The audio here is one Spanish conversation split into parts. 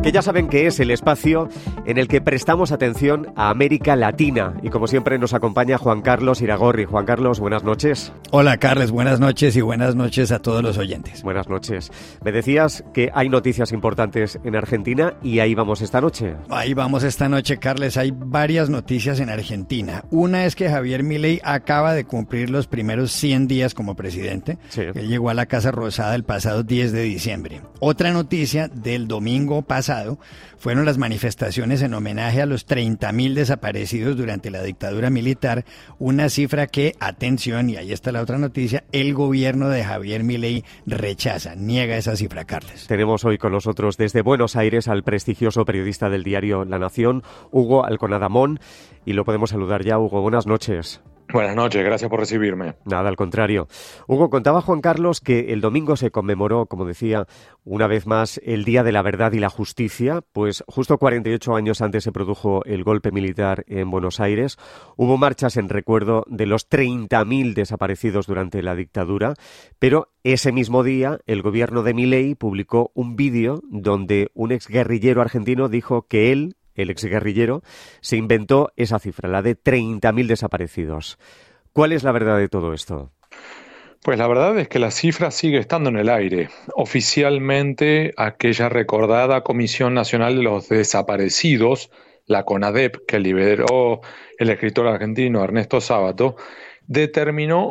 que ya saben que es el espacio en el que prestamos atención a América Latina. Y como siempre nos acompaña Juan Carlos Iragorri. Juan Carlos, buenas noches. Hola, Carles, buenas noches y buenas noches a todos los oyentes. Buenas noches. Me decías que hay noticias importantes en Argentina y ahí vamos esta noche. Ahí vamos esta noche, Carles. Hay varias noticias en Argentina. Una es que Javier Milei acaba de cumplir los primeros 100 días como presidente. Sí. Él llegó a la Casa Rosada el pasado 10 de diciembre. Otra noticia del domingo pasado fueron las manifestaciones en homenaje a los 30.000 desaparecidos durante la dictadura militar, una cifra que, atención, y ahí está la otra noticia, el gobierno de Javier Milei rechaza, niega esa cifra, Carles. Tenemos hoy con nosotros desde Buenos Aires al prestigioso periodista del diario La Nación, Hugo Alconadamón, y lo podemos saludar ya. Hugo, buenas noches. Buenas noches, gracias por recibirme. Nada, al contrario. Hugo, contaba Juan Carlos que el domingo se conmemoró, como decía, una vez más, el Día de la Verdad y la Justicia, pues justo 48 años antes se produjo el golpe militar en Buenos Aires. Hubo marchas en recuerdo de los 30.000 desaparecidos durante la dictadura, pero ese mismo día el gobierno de Milei publicó un vídeo donde un exguerrillero argentino dijo que él, el exguerrillero, se inventó esa cifra, la de 30.000 desaparecidos. ¿Cuál es la verdad de todo esto? Pues la verdad es que la cifra sigue estando en el aire. Oficialmente, aquella recordada Comisión Nacional de los Desaparecidos, la CONADEP, que liberó el escritor argentino Ernesto Sábato, determinó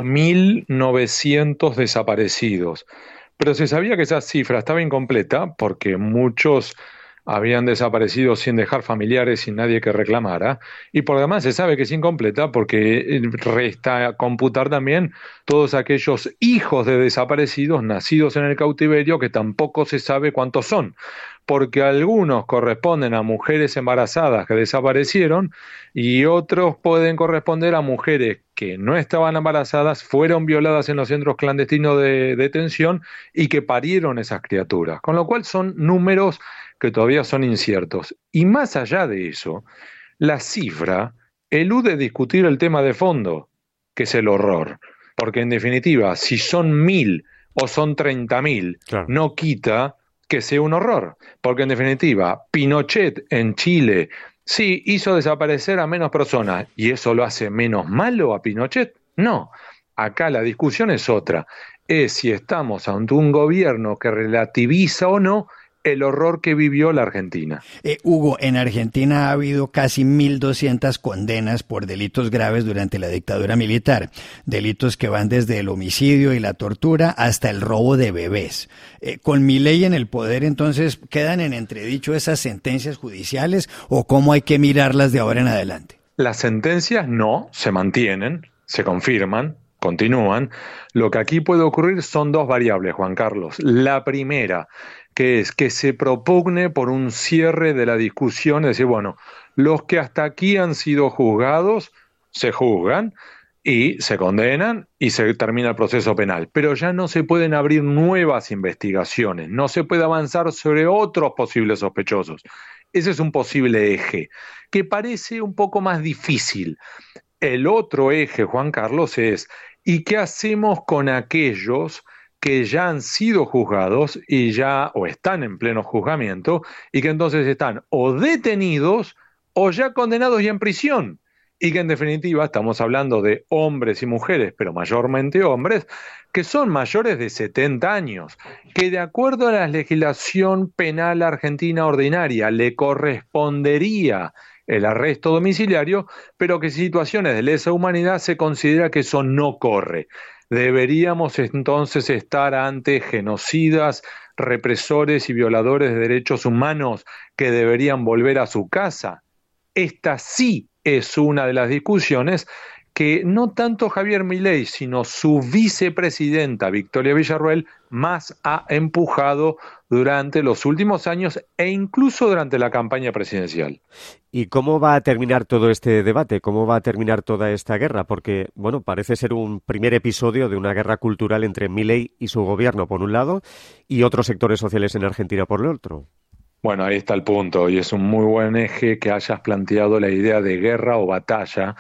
8.900 desaparecidos. Pero se sabía que esa cifra estaba incompleta porque muchos habían desaparecido sin dejar familiares, sin nadie que reclamara, y por demás se sabe que es incompleta porque resta computar también todos aquellos hijos de desaparecidos nacidos en el cautiverio que tampoco se sabe cuántos son, porque algunos corresponden a mujeres embarazadas que desaparecieron y otros pueden corresponder a mujeres que no estaban embarazadas, fueron violadas en los centros clandestinos de detención y que parieron esas criaturas, con lo cual son números que todavía son inciertos. Y más allá de eso, la cifra elude discutir el tema de fondo, que es el horror. Porque en definitiva, si son 1.000 o son 30.000, claro, no quita que sea un horror. Porque en definitiva, Pinochet en Chile sí hizo desaparecer a menos personas, ¿y eso lo hace menos malo a Pinochet? No. Acá la discusión es otra. Es si estamos ante un gobierno que relativiza o no el horror que vivió la Argentina. Hugo, en Argentina ha habido casi 1.200 condenas por delitos graves durante la dictadura militar. Delitos que van desde el homicidio y la tortura hasta el robo de bebés. ¿Con Milei en el poder, entonces, quedan en entredicho esas sentencias judiciales o cómo hay que mirarlas de ahora en adelante? Las sentencias no, se mantienen, se confirman, continúan. Lo que aquí puede ocurrir son dos variables, Juan Carlos. La primera, que es que se propugne por un cierre de la discusión, es decir, bueno, los que hasta aquí han sido juzgados, se juzgan y se condenan y se termina el proceso penal. Pero ya no se pueden abrir nuevas investigaciones, no se puede avanzar sobre otros posibles sospechosos. Ese es un posible eje, que parece un poco más difícil. El otro eje, Juan Carlos, es ¿y qué hacemos con aquellos que ya han sido juzgados y ya o están en pleno juzgamiento y que entonces están o detenidos o ya condenados y en prisión? Y que en definitiva estamos hablando de hombres y mujeres, pero mayormente hombres, que son mayores de 70 años, que de acuerdo a la legislación penal argentina ordinaria le correspondería el arresto domiciliario, pero que en situaciones de lesa humanidad se considera que eso no corre. Deberíamos entonces estar ante genocidas, represores y violadores de derechos humanos que deberían volver a su casa. Esta sí es una de las discusiones que no tanto Javier Milei, sino su vicepresidenta Victoria Villarruel más ha empujado durante los últimos años e incluso durante la campaña presidencial. ¿Y cómo va a terminar todo este debate? ¿Cómo va a terminar toda esta guerra? Porque, bueno, parece ser un primer episodio de una guerra cultural entre Milei y su gobierno, por un lado, y otros sectores sociales en Argentina, por el otro. Bueno, ahí está el punto, y es un muy buen eje que hayas planteado la idea de guerra o batalla,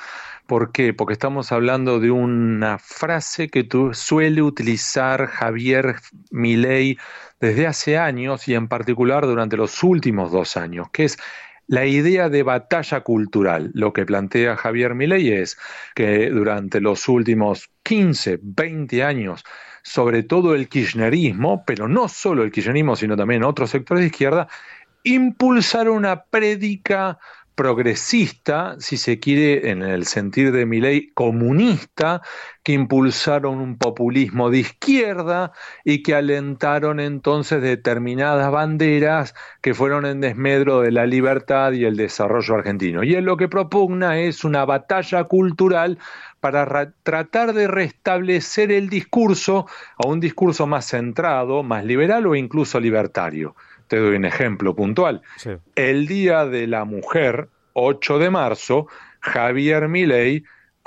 ¿Por qué? Porque estamos hablando de una frase que suele utilizar Javier Milei desde hace años y en particular durante los últimos 2 años, que es la idea de batalla cultural. Lo que plantea Javier Milei es que durante los últimos 15, 20 años, sobre todo el kirchnerismo, pero no solo el kirchnerismo, sino también otros sectores de izquierda, impulsaron una prédica progresista, si se quiere, en el sentido de Milei, comunista, que impulsaron un populismo de izquierda y que alentaron entonces determinadas banderas que fueron en desmedro de la libertad y el desarrollo argentino. Y él lo que propugna es una batalla cultural para tratar de restablecer el discurso a un discurso más centrado, más liberal o incluso libertario. Te doy un ejemplo puntual. Sí. El Día de la Mujer, 8 de marzo, Javier Milei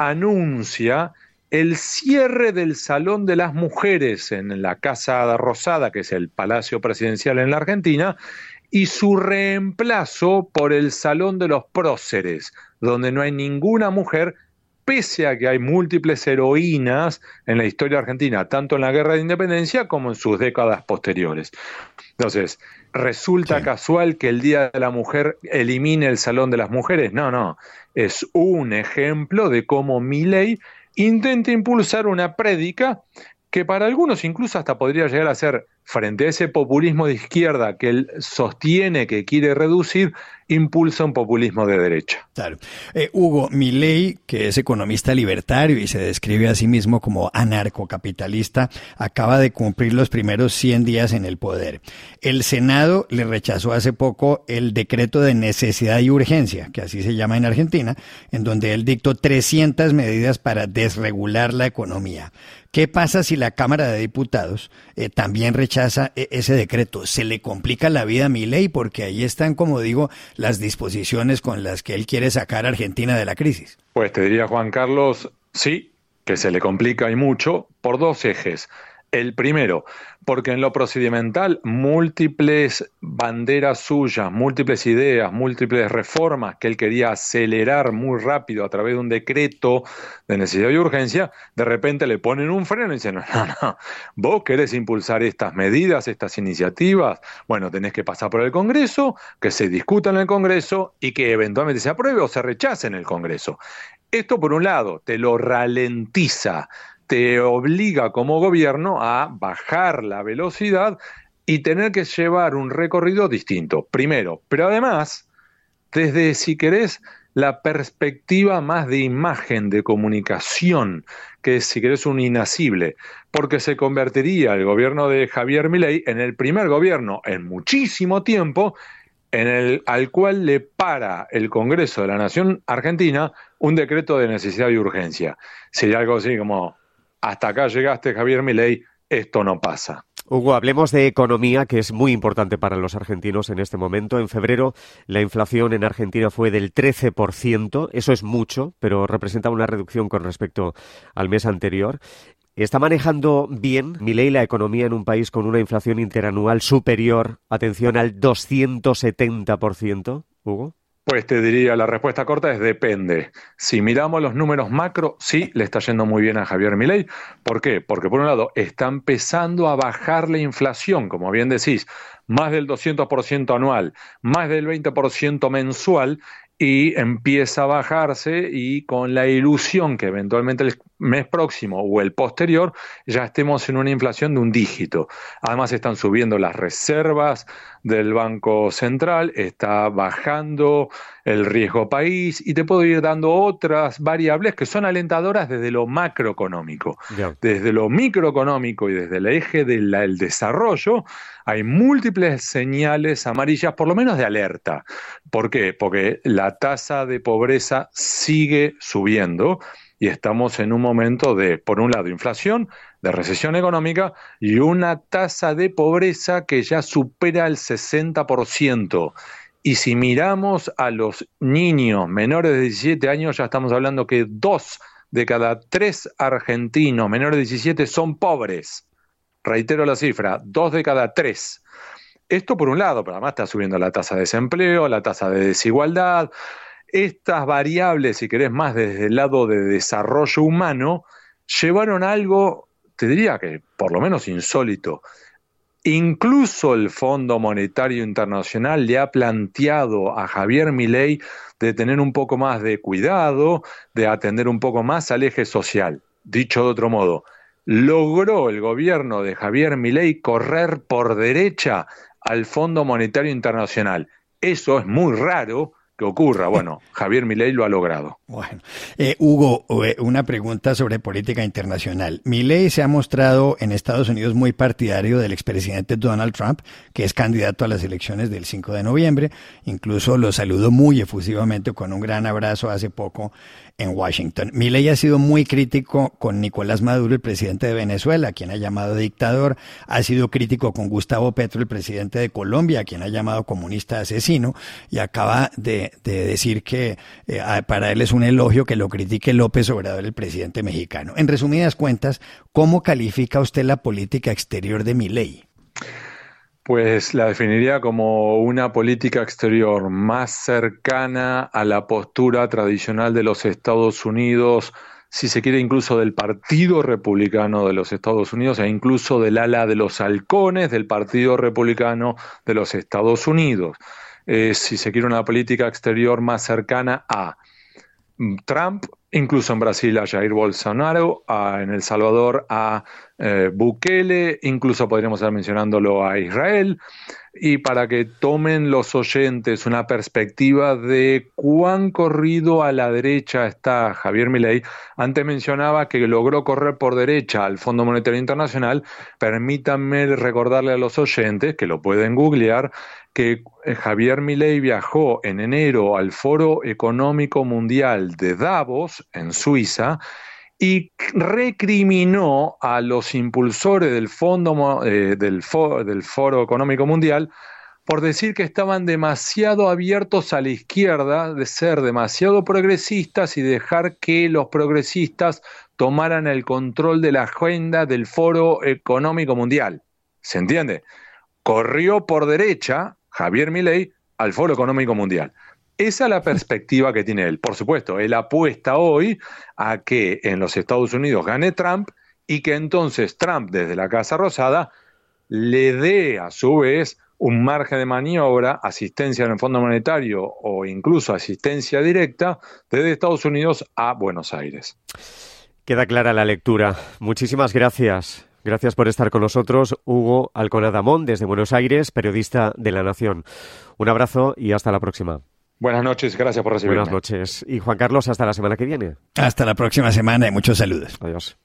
anuncia el cierre del Salón de las Mujeres en la Casa Rosada, que es el Palacio Presidencial en la Argentina, y su reemplazo por el Salón de los Próceres, donde no hay ninguna mujer, pese a que hay múltiples heroínas en la historia argentina, tanto en la Guerra de Independencia como en sus décadas posteriores. Entonces, ¿resulta casual que el Día de la Mujer elimine el Salón de las Mujeres? No. Es un ejemplo de cómo Milei intenta impulsar una prédica que para algunos incluso hasta podría llegar a ser, frente a ese populismo de izquierda que él sostiene que quiere reducir, impulsa un populismo de derecha. Claro. Hugo, Milei, que es economista libertario y se describe a sí mismo como anarcocapitalista, acaba de cumplir los primeros 100 días en el poder. El Senado le rechazó hace poco el decreto de necesidad y urgencia, que así se llama en Argentina, en donde él dictó 300 medidas para desregular la economía. ¿Qué pasa si la Cámara de Diputados también rechaza ese decreto? ¿Se le complica la vida a Milei? Porque ahí están, como digo, las disposiciones con las que él quiere sacar a Argentina de la crisis. Pues te diría, Juan Carlos, sí, que se le complica y mucho por dos ejes. El primero, porque en lo procedimental múltiples banderas suyas, múltiples ideas, múltiples reformas que él quería acelerar muy rápido a través de un decreto de necesidad y urgencia, de repente le ponen un freno y dicen, no, vos querés impulsar estas medidas, estas iniciativas, bueno, tenés que pasar por el Congreso, que se discuta en el Congreso y que eventualmente se apruebe o se rechace en el Congreso. Esto por un lado te lo ralentiza, te obliga como gobierno a bajar la velocidad y tener que llevar un recorrido distinto, primero, pero además, desde, si querés, la perspectiva más de imagen, de comunicación, que es, si querés, un inasible, porque se convertiría el gobierno de Javier Milei en el primer gobierno en muchísimo tiempo al cual le para el Congreso de la Nación Argentina un decreto de necesidad y urgencia. Sería algo así como, hasta acá llegaste, Javier Milei, esto no pasa. Hugo, hablemos de economía, que es muy importante para los argentinos en este momento. En febrero la inflación en Argentina fue del 13%, eso es mucho, pero representa una reducción con respecto al mes anterior. ¿Está manejando bien Milei la economía en un país con una inflación interanual superior, atención, al 270%, Hugo? Pues te diría, la respuesta corta es depende. Si miramos los números macro, sí, le está yendo muy bien a Javier Milei. ¿Por qué? Porque por un lado está empezando a bajar la inflación, como bien decís, más del 200% anual, más del 20% mensual, y empieza a bajarse y con la ilusión que eventualmente el mes próximo o el posterior ya estemos en una inflación de un dígito. Además están subiendo las reservas del Banco Central, está bajando el riesgo país y te puedo ir dando otras variables que son alentadoras desde lo macroeconómico. Yeah. Desde lo microeconómico y desde el eje del desarrollo hay múltiples señales amarillas, por lo menos de alerta. ¿Por qué? Porque la tasa de pobreza sigue subiendo y estamos en un momento de, por un lado, inflación, de recesión económica y una tasa de pobreza que ya supera el 60%. Y si miramos a los niños menores de 17 años, ya estamos hablando que 2 de cada 3 argentinos menores de 17 son pobres. Reitero la cifra, 2 de cada 3. Esto por un lado, pero además está subiendo la tasa de desempleo, la tasa de desigualdad. Estas variables, si querés más desde el lado de desarrollo humano, llevaron a algo, te diría que por lo menos insólito. Incluso el Fondo Monetario Internacional le ha planteado a Javier Milei de tener un poco más de cuidado, de atender un poco más al eje social. Dicho de otro modo, logró el gobierno de Javier Milei correr por derecha al Fondo Monetario Internacional. Eso es muy raro que ocurra. Bueno, Javier Milei lo ha logrado. Bueno, Hugo, una pregunta sobre política internacional. Milei se ha mostrado en Estados Unidos muy partidario del expresidente Donald Trump, que es candidato a las elecciones del 5 de noviembre. Incluso lo saludó muy efusivamente con un gran abrazo hace poco en Washington. Milei ha sido muy crítico con Nicolás Maduro, el presidente de Venezuela, a quien ha llamado dictador. Ha sido crítico con Gustavo Petro, el presidente de Colombia, a quien ha llamado comunista asesino. Y acaba de decir que para él es un elogio que lo critique López Obrador, el presidente mexicano. En resumidas cuentas, ¿cómo califica usted la política exterior de Milei? Pues la definiría como una política exterior más cercana a la postura tradicional de los Estados Unidos, si se quiere incluso del Partido Republicano de los Estados Unidos e incluso del ala de los halcones del Partido Republicano de los Estados Unidos. Si se quiere una política exterior más cercana a Trump, incluso en Brasil a Jair Bolsonaro, en El Salvador a Bukele, incluso podríamos estar mencionándolo a Israel, y para que tomen los oyentes una perspectiva de cuán corrido a la derecha está Javier Milei. Antes mencionaba que logró correr por derecha al Fondo Monetario Internacional. Permítanme recordarle a los oyentes, que lo pueden googlear, que Javier Milei viajó en enero al Foro Económico Mundial de Davos, en Suiza, y recriminó a los impulsores del Foro Económico Mundial por decir que estaban demasiado abiertos a la izquierda, de ser demasiado progresistas y dejar que los progresistas tomaran el control de la agenda del Foro Económico Mundial. ¿Se entiende? Corrió por derecha Javier Milei al Foro Económico Mundial. Esa es la perspectiva que tiene él. Por supuesto, él apuesta hoy a que en los Estados Unidos gane Trump y que entonces Trump, desde la Casa Rosada, le dé a su vez un margen de maniobra, asistencia en el Fondo Monetario o incluso asistencia directa desde Estados Unidos a Buenos Aires. Queda clara la lectura. Muchísimas gracias. Gracias por estar con nosotros, Hugo Alconadamón, desde Buenos Aires, periodista de La Nación. Un abrazo y hasta la próxima. Buenas noches, gracias por recibirme. Buenas noches. Y Juan Carlos, hasta la semana que viene. Hasta la próxima semana y muchos saludos. Adiós.